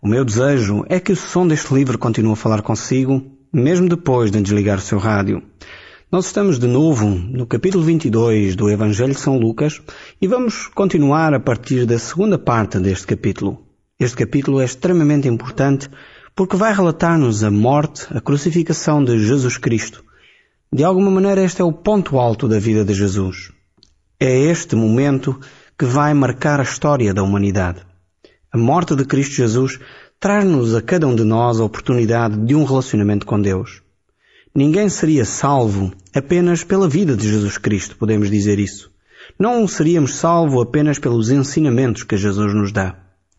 O meu desejo é que o som deste livro continue a falar consigo, mesmo depois de desligar o seu rádio. Nós estamos de novo no capítulo 22 do Evangelho de São Lucas e vamos continuar a partir da segunda parte deste capítulo. Este capítulo é extremamente importante porque vai relatar-nos a morte, a crucificação de Jesus Cristo. De alguma maneira este é o ponto alto da vida de Jesus. É este momento que vai marcar a história da humanidade. A morte de Cristo Jesus traz-nos a cada um de nós a oportunidade de um relacionamento com Deus. Ninguém seria salvo apenas pela vida de Jesus Cristo, podemos dizer isso. Não seríamos salvos apenas pelos ensinamentos que Jesus nos dá.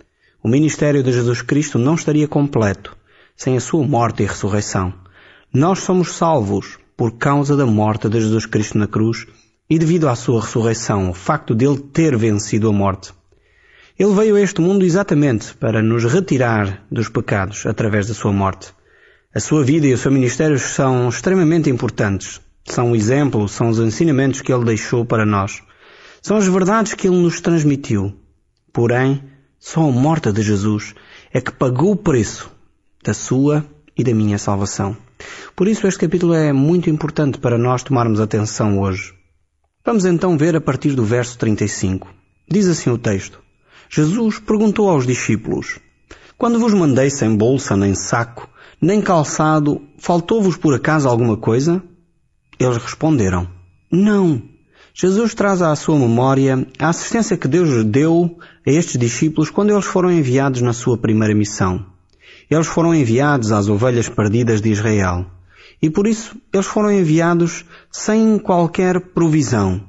O ministério de Jesus Cristo não estaria completo sem a sua morte e ressurreição. Nós somos salvos por causa da morte de Jesus Cristo na cruz e devido à sua ressurreição, o facto dele ter vencido a morte. Ele veio a este mundo exatamente para nos retirar dos pecados através da sua morte. A sua vida e o seu ministério são extremamente importantes. São o exemplo, são os ensinamentos que ele deixou para nós. São as verdades que ele nos transmitiu. Porém, só a morte de Jesus é que pagou o preço da sua e da minha salvação. Por isso este capítulo é muito importante para nós tomarmos atenção hoje. Vamos então ver a partir do verso 35. Diz assim o texto. Jesus perguntou aos discípulos: Quando vos mandei sem bolsa, nem saco, nem calçado, faltou-vos por acaso alguma coisa? Eles responderam: Não. Jesus traz à sua memória a assistência que Deus deu a estes discípulos quando eles foram enviados na sua primeira missão. Eles foram enviados às ovelhas perdidas de Israel. E por isso eles foram enviados sem qualquer provisão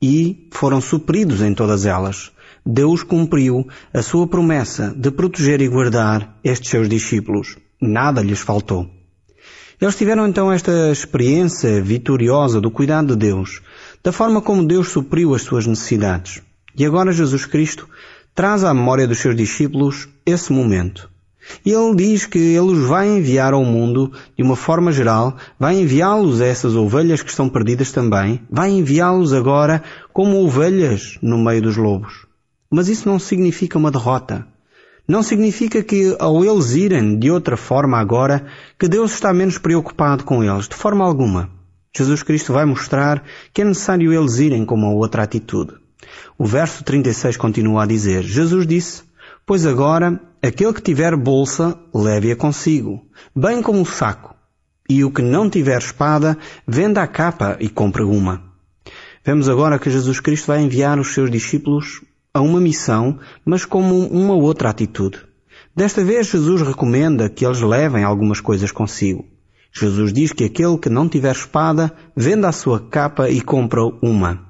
e foram supridos em todas elas. Deus cumpriu a sua promessa de proteger e guardar estes seus discípulos. Nada lhes faltou. Eles tiveram então esta experiência vitoriosa do cuidado de Deus, da forma como Deus supriu as suas necessidades. E agora Jesus Cristo traz à memória dos seus discípulos esse momento. E Ele diz que Ele os vai enviar ao mundo de uma forma geral, vai enviá-los a essas ovelhas que estão perdidas também, vai enviá-los agora como ovelhas no meio dos lobos. Mas isso não significa uma derrota. Não significa que, ao eles irem de outra forma agora, que Deus está menos preocupado com eles, de forma alguma. Jesus Cristo vai mostrar que é necessário eles irem com uma outra atitude. O verso 36 continua a dizer, Jesus disse, Pois agora, aquele que tiver bolsa, leve-a consigo, bem como o saco. E o que não tiver espada, venda a capa e compre uma. Vemos agora que Jesus Cristo vai enviar os seus discípulos a uma missão, mas como uma outra atitude. Desta vez Jesus recomenda que eles levem algumas coisas consigo. Jesus diz que aquele que não tiver espada, venda a sua capa e compra uma.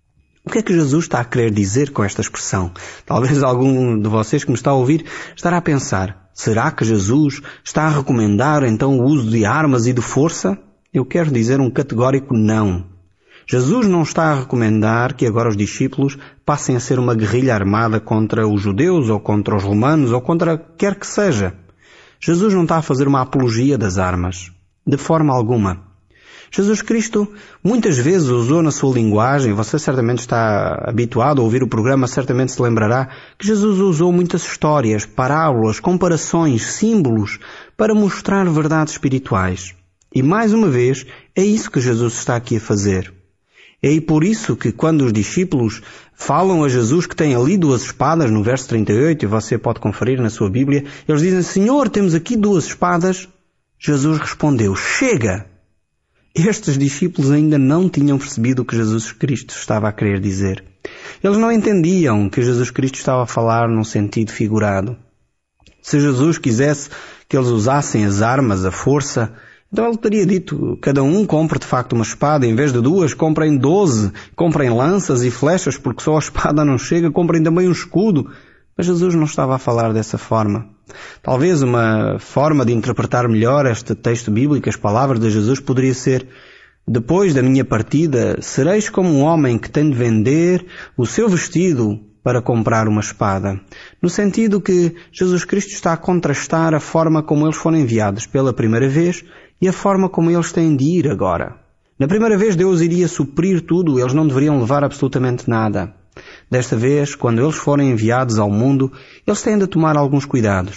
O que é que Jesus está a querer dizer com esta expressão? Talvez algum de vocês que me está a ouvir estará a pensar, será que Jesus está a recomendar então o uso de armas e de força? Eu quero dizer um categórico não. Jesus não está a recomendar que agora os discípulos passem a ser uma guerrilha armada contra os judeus ou contra os romanos ou contra quer que seja. Jesus não está a fazer uma apologia das armas. De forma alguma. Jesus Cristo muitas vezes usou na sua linguagem, você certamente está habituado a ouvir o programa, certamente se lembrará, que Jesus usou muitas histórias, parábolas, comparações, símbolos para mostrar verdades espirituais. E mais uma vez, é isso que Jesus está aqui a fazer. É por isso que quando os discípulos falam a Jesus que tem ali 2 espadas, no verso 38, e você pode conferir na sua Bíblia, eles dizem, Senhor, temos aqui 2 espadas. Jesus respondeu, chega! Estes discípulos ainda não tinham percebido o que Jesus Cristo estava a querer dizer. Eles não entendiam que Jesus Cristo estava a falar num sentido figurado. Se Jesus quisesse que eles usassem as armas, a força, então ele teria dito, cada um compre de facto uma espada, em vez de 2, comprem 12, comprem lanças e flechas, porque só a espada não chega, comprem também um escudo. Mas Jesus não estava a falar dessa forma. Talvez uma forma de interpretar melhor este texto bíblico, as palavras de Jesus, poderia ser, depois da minha partida, sereis como um homem que tem de vender o seu vestido para comprar uma espada. No sentido que Jesus Cristo está a contrastar a forma como eles foram enviados pela primeira vez e a forma como eles têm de ir agora. Na primeira vez Deus iria suprir tudo, eles não deveriam levar absolutamente nada. Desta vez, quando eles forem enviados ao mundo, eles têm de tomar alguns cuidados.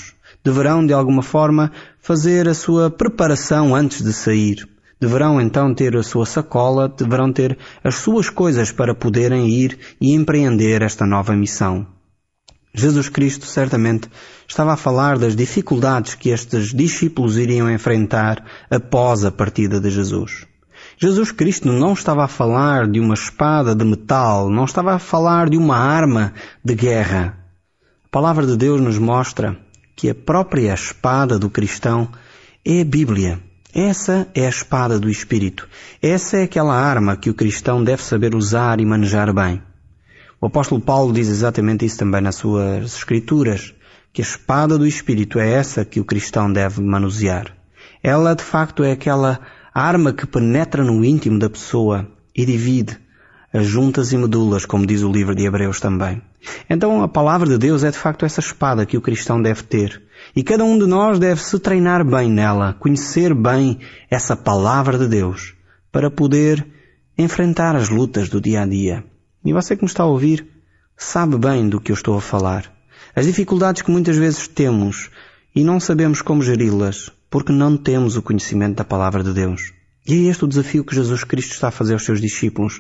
deverão de alguma forma fazer a sua preparação antes de sair. Deverão então ter a sua sacola, deverão ter as suas coisas para poderem ir e empreender esta nova missão. Jesus Cristo certamente estava a falar das dificuldades que estes discípulos iriam enfrentar após a partida de Jesus. Jesus Cristo não estava a falar de uma espada de metal, não estava a falar de uma arma de guerra. A palavra de Deus nos mostra que a própria espada do cristão é a Bíblia. Essa é a espada do Espírito. Essa é aquela arma que o cristão deve saber usar e manejar bem. O apóstolo Paulo diz exatamente isso também nas suas Escrituras, que a espada do Espírito é essa que o cristão deve manusear. Ela, de facto, é aquela arma que penetra no íntimo da pessoa e divide as juntas e medulas, como diz o livro de Hebreus também. Então a palavra de Deus é de facto essa espada que o cristão deve ter. E cada um de nós deve se treinar bem nela, conhecer bem essa palavra de Deus, para poder enfrentar as lutas do dia a dia. E você que me está a ouvir, sabe bem do que eu estou a falar. As dificuldades que muitas vezes temos e não sabemos como geri-las, porque não temos o conhecimento da palavra de Deus. E é este o desafio que Jesus Cristo está a fazer aos seus discípulos.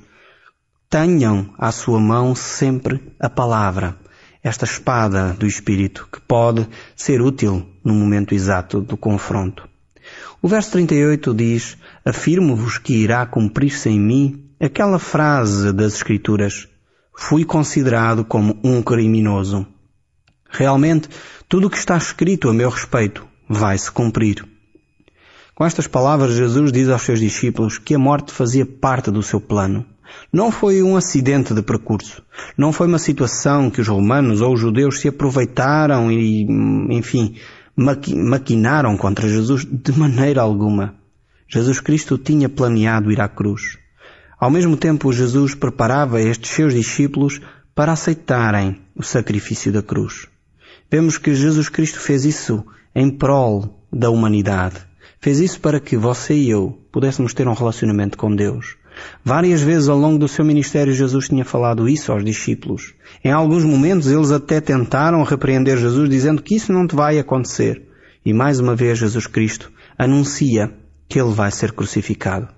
Tenham à sua mão sempre a palavra, esta espada do Espírito, que pode ser útil no momento exato do confronto. O verso 38 diz: afirmo-vos que irá cumprir-se em mim aquela frase das Escrituras: fui considerado como um criminoso. Realmente, tudo o que está escrito a meu respeito vai-se cumprir. Com estas palavras, Jesus diz aos seus discípulos que a morte fazia parte do seu plano. Não foi um acidente de percurso. Não foi uma situação que os romanos ou os judeus se aproveitaram e, enfim, maquinaram contra Jesus de maneira alguma. Jesus Cristo tinha planeado ir à cruz. Ao mesmo tempo, Jesus preparava estes seus discípulos para aceitarem o sacrifício da cruz. Vemos que Jesus Cristo fez isso em prol da humanidade. Fez isso para que você e eu pudéssemos ter um relacionamento com Deus. Várias vezes ao longo do seu ministério Jesus tinha falado isso aos discípulos. Em alguns momentos eles até tentaram repreender Jesus dizendo que isso não te vai acontecer. E mais uma vez Jesus Cristo anuncia que ele vai ser crucificado.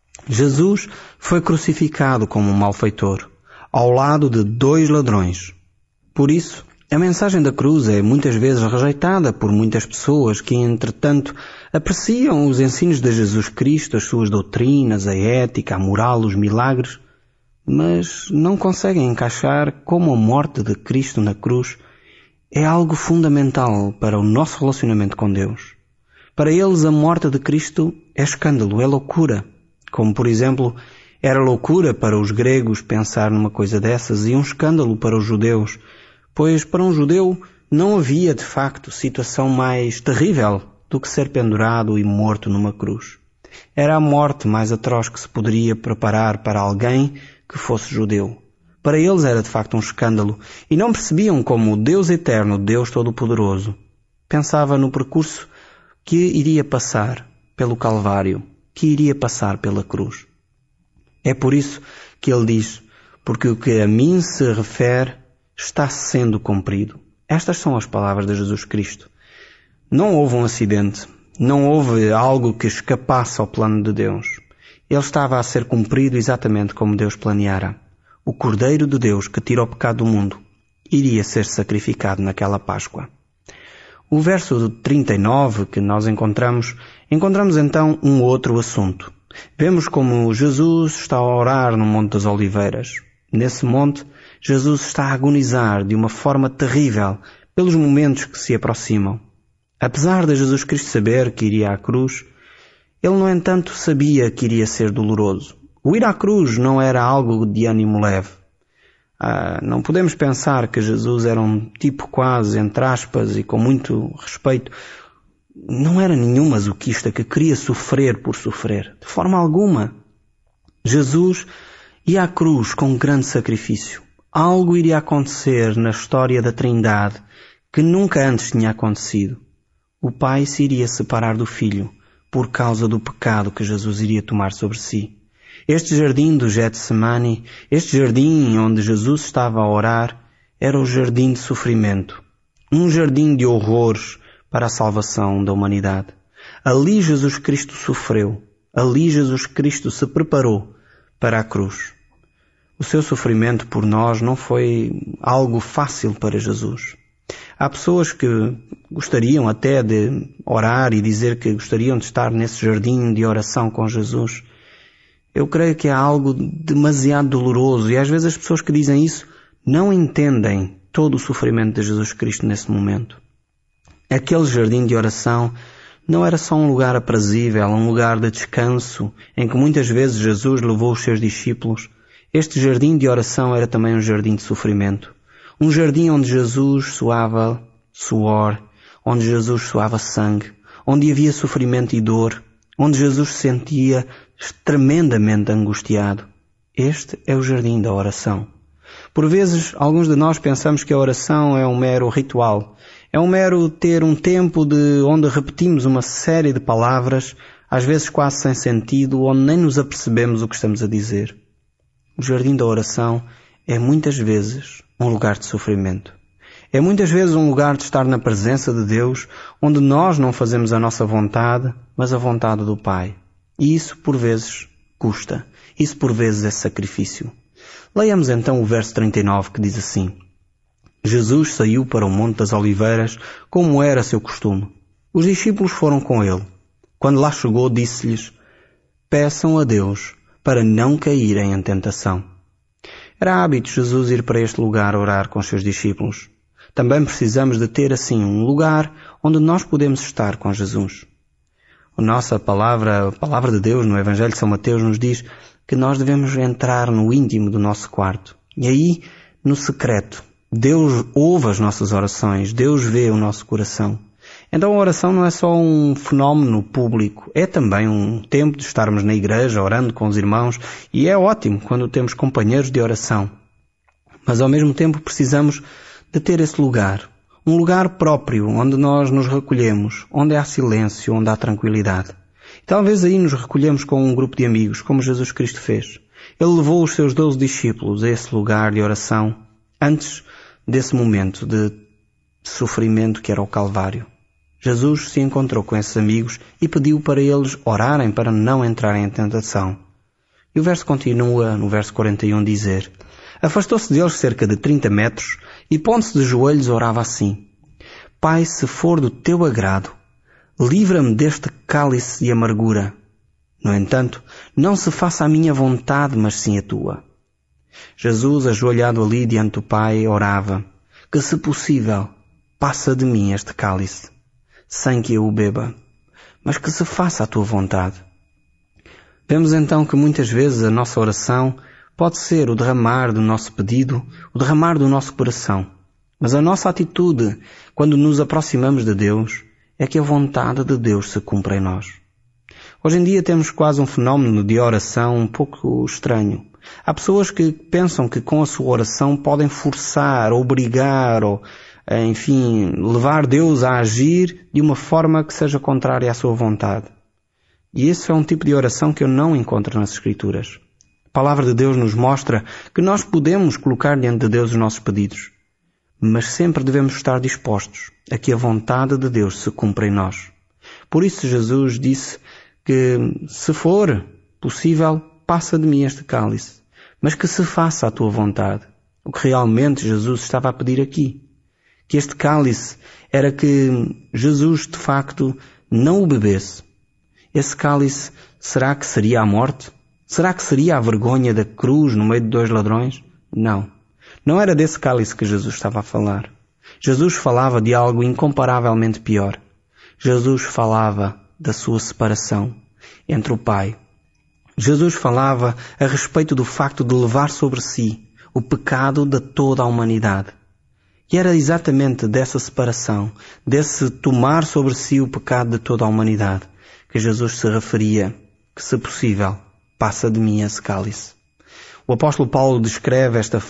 Jesus foi crucificado como um malfeitor, ao lado de 2 ladrões. Por isso, a mensagem da cruz é muitas vezes rejeitada por muitas pessoas que, entretanto, apreciam os ensinos de Jesus Cristo, as suas doutrinas, a ética, a moral, os milagres, mas não conseguem encaixar como a morte de Cristo na cruz é algo fundamental para o nosso relacionamento com Deus. Para eles, a morte de Cristo é escândalo, é loucura. Como, por exemplo, era loucura para os gregos pensar numa coisa dessas e um escândalo para os judeus, pois para um judeu não havia, de facto, situação mais terrível do que ser pendurado e morto numa cruz. Era a morte mais atroz que se poderia preparar para alguém que fosse judeu. Para eles era, de facto, um escândalo e não percebiam como o Deus eterno, Deus Todo-Poderoso, pensava no percurso que iria passar pelo Calvário, que iria passar pela cruz. É por isso que ele diz: porque o que a mim se refere está sendo cumprido. Estas são as palavras de Jesus Cristo. Não houve um acidente, não houve algo que escapasse ao plano de Deus. Ele estava a ser cumprido exatamente como Deus planeara. O Cordeiro de Deus que tira o pecado do mundo iria ser sacrificado naquela Páscoa. O verso 39 que nós encontramos então um outro assunto. Vemos como Jesus está a orar no Monte das Oliveiras. Nesse monte, Jesus está a agonizar de uma forma terrível pelos momentos que se aproximam. Apesar de Jesus Cristo saber que iria à cruz, ele, no entanto, sabia que iria ser doloroso. O ir à cruz não era algo de ânimo leve. Não podemos pensar que Jesus era um tipo quase, entre aspas, e com muito respeito, não era nenhum masoquista que queria sofrer por sofrer. De forma alguma. Jesus ia à cruz com um grande sacrifício. Algo iria acontecer na história da Trindade que nunca antes tinha acontecido. O Pai se iria separar do Filho por causa do pecado que Jesus iria tomar sobre si. Este jardim do Getsemane, este jardim onde Jesus estava a orar, era o jardim de sofrimento. Um jardim de horrores para a salvação da humanidade. Ali Jesus Cristo sofreu. Ali Jesus Cristo se preparou para a cruz. O seu sofrimento por nós não foi algo fácil para Jesus. Há pessoas que gostariam até de orar e dizer que gostariam de estar nesse jardim de oração com Jesus. Eu creio que é algo demasiado doloroso e às vezes as pessoas que dizem isso não entendem todo o sofrimento de Jesus Cristo nesse momento. Aquele jardim de oração não era só um lugar aprazível, um lugar de descanso, em que muitas vezes Jesus levou os seus discípulos. Este jardim de oração era também um jardim de sofrimento. Um jardim onde Jesus suava suor, onde Jesus suava sangue, onde havia sofrimento e dor, onde Jesus se sentia tremendamente angustiado. Este é o jardim da oração. Por vezes, alguns de nós pensamos que a oração é um mero ritual. É um mero ter um tempo onde repetimos uma série de palavras, às vezes quase sem sentido, onde nem nos apercebemos o que estamos a dizer. O jardim da oração é muitas vezes um lugar de sofrimento. É muitas vezes um lugar de estar na presença de Deus, onde nós não fazemos a nossa vontade, mas a vontade do Pai. E isso por vezes custa. Isso por vezes é sacrifício. Leiamos então o verso 39 que diz assim: Jesus saiu para o Monte das Oliveiras, como era seu costume. Os discípulos foram com ele. Quando lá chegou, disse-lhes: peçam a Deus para não caírem em tentação. Era hábito Jesus ir para este lugar orar com os seus discípulos. Também precisamos de ter assim um lugar onde nós podemos estar com Jesus. A nossa palavra, a palavra de Deus no Evangelho de São Mateus nos diz que nós devemos entrar no íntimo do nosso quarto. E aí, no secreto, Deus ouve as nossas orações, Deus vê o nosso coração. Então a oração não é só um fenómeno público, é também um tempo de estarmos na igreja orando com os irmãos e é ótimo quando temos companheiros de oração. Mas ao mesmo tempo precisamos de ter esse lugar, um lugar próprio onde nós nos recolhemos, onde há silêncio, onde há tranquilidade. E talvez aí nos recolhemos com um grupo de amigos, como Jesus Cristo fez. Ele levou os seus 12 discípulos a esse lugar de oração antes desse momento de sofrimento que era o Calvário. Jesus se encontrou com esses amigos e pediu para eles orarem para não entrarem em tentação. E o verso continua, no verso 41, dizer: afastou-se deles cerca de 30 metros e, pondo-se de joelhos, orava assim: Pai, se for do teu agrado, livra-me deste cálice de amargura. No entanto, não se faça a minha vontade, mas sim a tua. Jesus, ajoelhado ali diante do Pai, orava: que, se possível, passa de mim este cálice, sem que eu o beba, mas que se faça a tua vontade. Vemos então que muitas vezes a nossa oração pode ser o derramar do nosso pedido, o derramar do nosso coração. Mas a nossa atitude, quando nos aproximamos de Deus, é que a vontade de Deus se cumpra em nós. Hoje em dia temos quase um fenómeno de oração um pouco estranho. Há pessoas que pensam que com a sua oração podem forçar, obrigar ou, enfim, levar Deus a agir de uma forma que seja contrária à sua vontade. E esse é um tipo de oração que eu não encontro nas Escrituras. A palavra de Deus nos mostra que nós podemos colocar diante de Deus os nossos pedidos, mas sempre devemos estar dispostos a que a vontade de Deus se cumpra em nós. Por isso Jesus disse que, se for possível, passa de mim este cálice, mas que se faça a tua vontade. O que realmente Jesus estava a pedir aqui, que este cálice era que Jesus de facto não o bebesse. Esse cálice, será que seria a morte? Será que seria a vergonha da cruz no meio de 2 ladrões? Não. Não era desse cálice que Jesus estava a falar. Jesus falava de algo incomparavelmente pior. Jesus falava da sua separação entre o Pai. Jesus falava a respeito do facto de levar sobre si o pecado de toda a humanidade. E era exatamente dessa separação, desse tomar sobre si o pecado de toda a humanidade, que Jesus se referia, que, se possível, passa de mim esse cálice. O apóstolo Paulo descreve este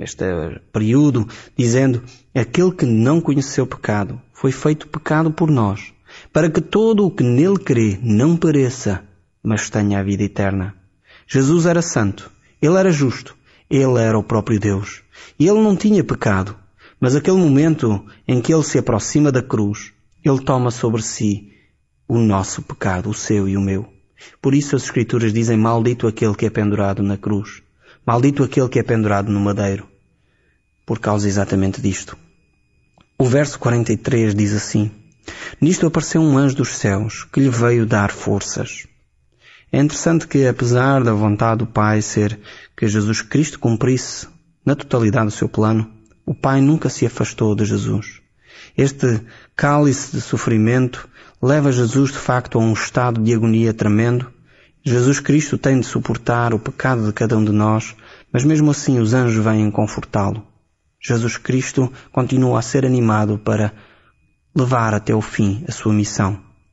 período dizendo: aquele que não conheceu pecado foi feito pecado por nós, para que todo o que nele crê não pereça, mas tenha a vida eterna. Jesus era santo, ele era justo, ele era o próprio Deus, e ele não tinha pecado. Mas aquele momento em que ele se aproxima da cruz, Ele toma sobre si o nosso pecado, o seu e o meu. Por isso as Escrituras dizem: maldito aquele que é pendurado na cruz. Maldito aquele que é pendurado no madeiro. Por causa exatamente disto. O verso 43 diz assim: nisto apareceu um anjo dos céus que lhe veio dar forças. É interessante que, apesar da vontade do Pai ser que Jesus Cristo cumprisse na totalidade o seu plano, o Pai nunca se afastou de Jesus. Este cálice de sofrimento leva Jesus de facto a um estado de agonia tremendo. Jesus Cristo tem de suportar o pecado de cada um de nós, mas mesmo assim os anjos vêm confortá-lo. Jesus Cristo continua a ser animado para levar até o fim a sua missão.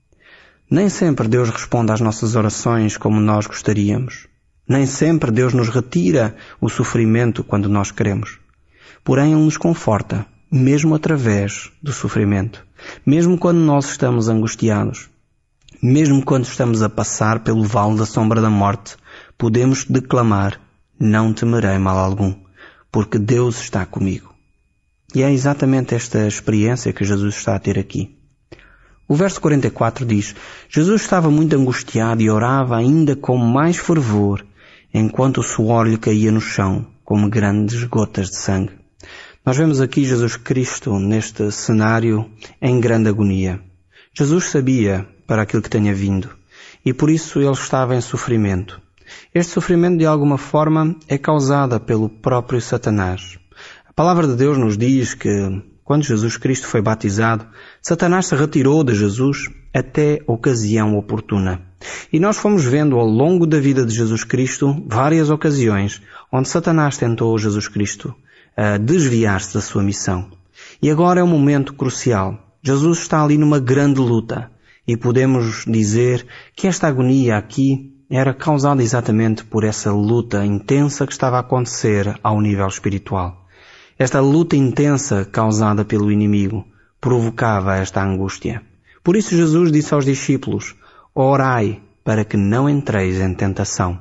Nem sempre Deus responde às nossas orações como nós gostaríamos. Nem sempre Deus nos retira o sofrimento quando nós queremos. Porém, Ele nos conforta, mesmo através do sofrimento. Mesmo quando nós estamos angustiados. Mesmo quando estamos a passar pelo vale da sombra da morte, podemos declamar: não temerei mal algum, porque Deus está comigo. E é exatamente esta experiência que Jesus está a ter aqui. O verso 44 diz: Jesus estava muito angustiado e orava ainda com mais fervor, enquanto o suor lhe caía no chão, como grandes gotas de sangue. Nós vemos aqui Jesus Cristo neste cenário em grande agonia. Jesus sabia para aquilo que tinha vindo e por isso ele estava em sofrimento. Este sofrimento de alguma forma é causado pelo próprio Satanás. A palavra de Deus nos diz que quando Jesus Cristo foi batizado, Satanás se retirou de Jesus até a ocasião oportuna. E nós fomos vendo ao longo da vida de Jesus Cristo várias ocasiões onde Satanás tentou Jesus Cristo a desviar-se da sua missão. E agora é um momento crucial. Jesus está ali numa grande luta e podemos dizer que esta agonia aqui era causada exatamente por essa luta intensa que estava a acontecer ao nível espiritual. Esta luta intensa causada pelo inimigo provocava esta angústia. Por isso Jesus disse aos discípulos: orai para que não entreis em tentação.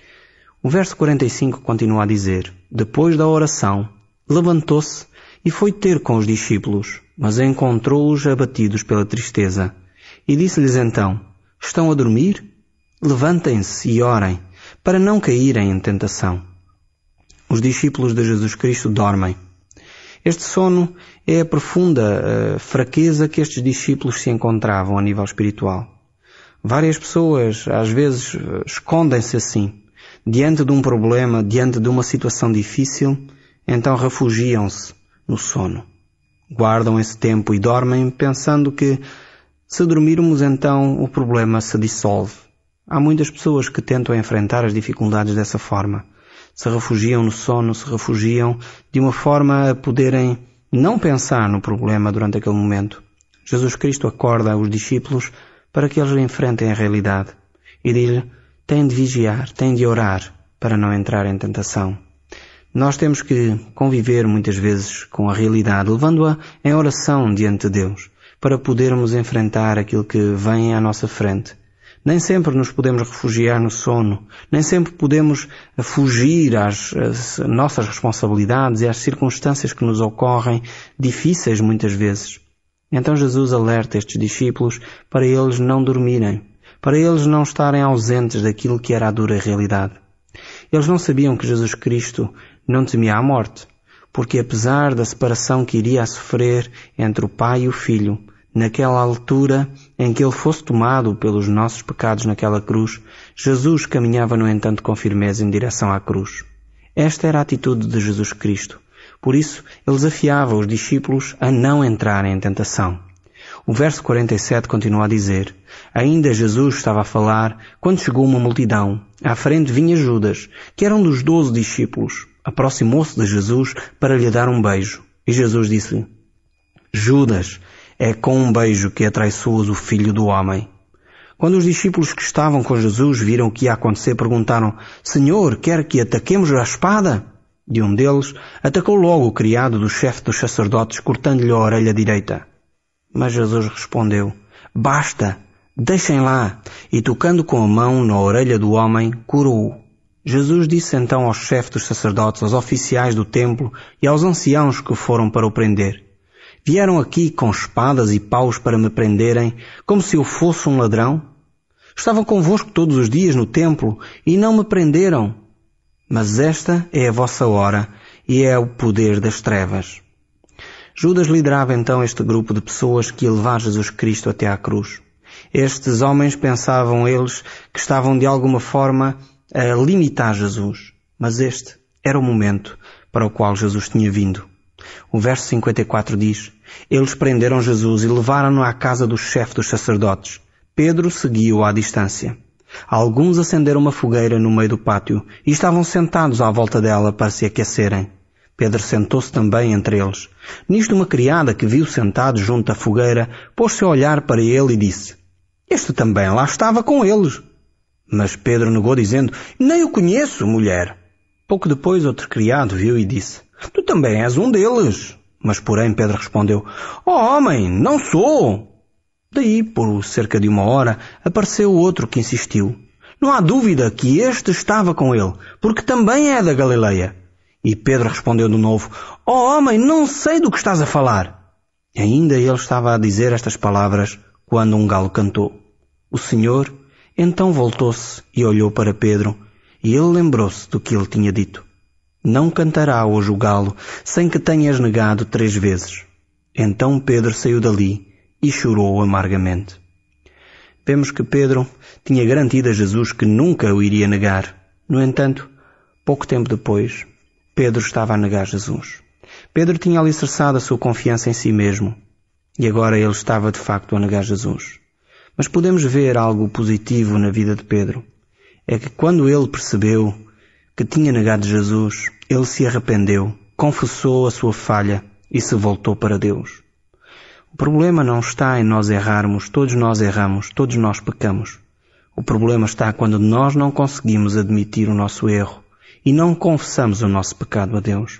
O verso 45 continua a dizer: depois da oração, levantou-se e foi ter com os discípulos, mas encontrou-os abatidos pela tristeza. E disse-lhes então: estão a dormir? Levantem-se e orem, para não caírem em tentação. Os discípulos de Jesus Cristo dormem. Este sono é a profunda fraqueza que estes discípulos se encontravam a nível espiritual. Várias pessoas, às vezes, escondem-se assim. Diante de um problema, diante de uma situação difícil, então refugiam-se no sono. Guardam esse tempo e dormem pensando que, se dormirmos, então o problema se dissolve. Há muitas pessoas que tentam enfrentar as dificuldades dessa forma. Se refugiam no sono, se refugiam de uma forma a poderem não pensar no problema durante aquele momento. Jesus Cristo acorda os discípulos para que eles enfrentem a realidade e diz-lhe: têm de vigiar, têm de orar para não entrar em tentação. Nós temos que conviver muitas vezes com a realidade, levando-a em oração diante de Deus, para podermos enfrentar aquilo que vem à nossa frente. Nem sempre nos podemos refugiar no sono, nem sempre podemos fugir às nossas responsabilidades e às circunstâncias que nos ocorrem, difíceis muitas vezes. Então Jesus alerta estes discípulos para eles não dormirem, para eles não estarem ausentes daquilo que era a dura realidade. Eles não sabiam que Jesus Cristo não temia a morte, porque apesar da separação que iria a sofrer entre o Pai e o Filho, naquela altura em que Ele fosse tomado pelos nossos pecados naquela cruz, Jesus caminhava, no entanto, com firmeza em direção à cruz. Esta era a atitude de Jesus Cristo. Por isso, Ele desafiava os discípulos a não entrarem em tentação. O verso 47 continua a dizer: ainda Jesus estava a falar quando chegou uma multidão. À frente vinha Judas, que era um dos 12 discípulos. Aproximou-se de Jesus para lhe dar um beijo. E Jesus disse-lhe: Judas, é com um beijo que atraiçoas o Filho do Homem. Quando os discípulos que estavam com Jesus viram o que ia acontecer, perguntaram: Senhor, quer que ataquemos a espada? E um deles atacou logo o criado do chefe dos sacerdotes, cortando-lhe a orelha direita. Mas Jesus respondeu: basta, deixem lá. E tocando com a mão na orelha do homem, curou-o. Jesus disse então ao chefe dos sacerdotes, aos oficiais do templo e aos anciãos que foram para o prender: Vieram aqui com espadas e paus para me prenderem, como se eu fosse um ladrão? Estavam convosco todos os dias no templo e não me prenderam. Mas esta é a vossa hora e é o poder das trevas. Judas liderava então este grupo de pessoas que ia levar Jesus Cristo até à cruz. Estes homens pensavam eles que estavam de alguma forma a limitar Jesus, mas este era o momento para o qual Jesus tinha vindo. O verso 54 diz: eles prenderam Jesus e levaram-no à casa do chefe dos sacerdotes. Pedro seguiu à distância. Alguns acenderam uma fogueira no meio do pátio e estavam sentados à volta dela para se aquecerem. Pedro sentou-se também entre eles. Nisto uma criada que viu sentado junto à fogueira pôs-se a olhar para ele e disse: este também lá estava com eles. Mas Pedro negou dizendo: nem o conheço, mulher. Pouco depois outro criado viu e disse: tu também és um deles. Mas porém Pedro respondeu: homem, não sou. Daí, por cerca de 1 hora, apareceu outro que insistiu: não há dúvida que este estava com ele, porque também é da Galileia. E Pedro respondeu de novo: homem, não sei do que estás a falar. Ainda ele estava a dizer estas palavras quando um galo cantou. O Senhor então voltou-se e olhou para Pedro, e ele lembrou-se do que ele tinha dito: não cantará hoje o galo sem que tenhas negado 3 vezes. Então Pedro saiu dali e chorou amargamente. Vemos que Pedro tinha garantido a Jesus que nunca o iria negar. No entanto, pouco tempo depois, Pedro estava a negar Jesus. Pedro tinha alicerçado a sua confiança em si mesmo e agora ele estava de facto a negar Jesus. Mas podemos ver algo positivo na vida de Pedro. É que quando ele percebeu que tinha negado Jesus, ele se arrependeu, confessou a sua falha e se voltou para Deus. O problema não está em nós errarmos, todos nós erramos, todos nós pecamos. O problema está quando nós não conseguimos admitir o nosso erro e não confessamos o nosso pecado a Deus.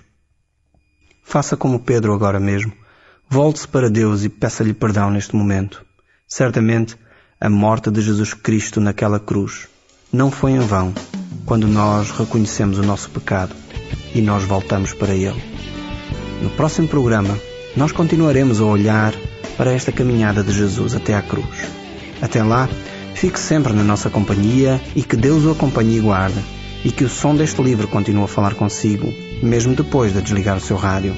Faça como Pedro agora mesmo. Volte-se para Deus e peça-lhe perdão neste momento. Certamente, a morte de Jesus Cristo naquela cruz não foi em vão quando nós reconhecemos o nosso pecado e nós voltamos para Ele. No próximo programa, nós continuaremos a olhar para esta caminhada de Jesus até à cruz. Até lá, fique sempre na nossa companhia e que Deus o acompanhe e guarde, e que o som deste livro continue a falar consigo, mesmo depois de desligar o seu rádio.